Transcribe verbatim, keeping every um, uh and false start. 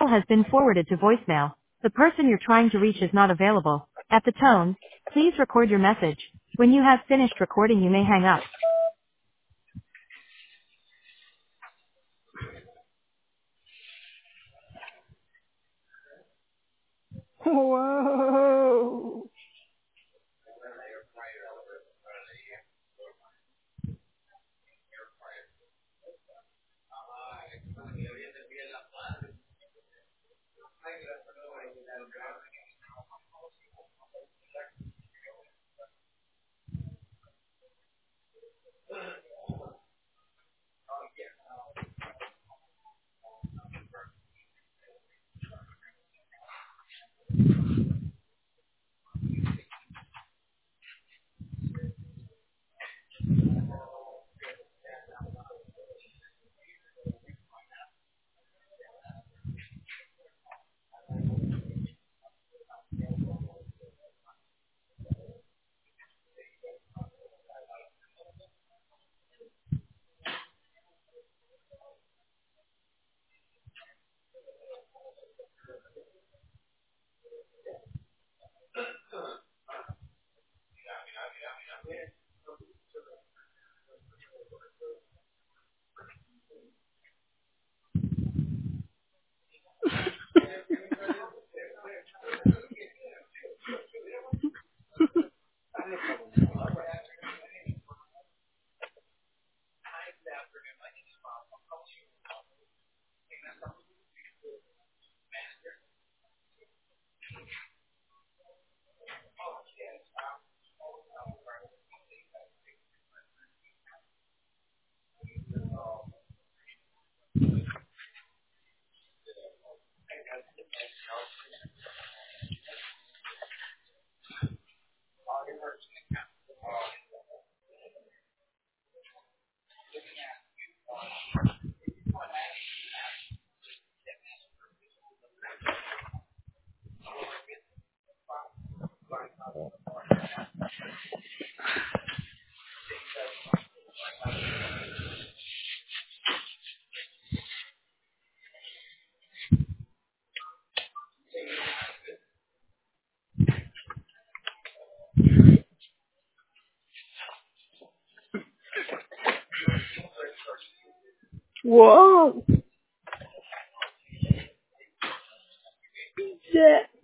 call has been forwarded to voicemail. The person you're trying to reach is not available. At the tone, please record your message. When you have finished recording, you may hang up. Whoa. Whoa. Yeah.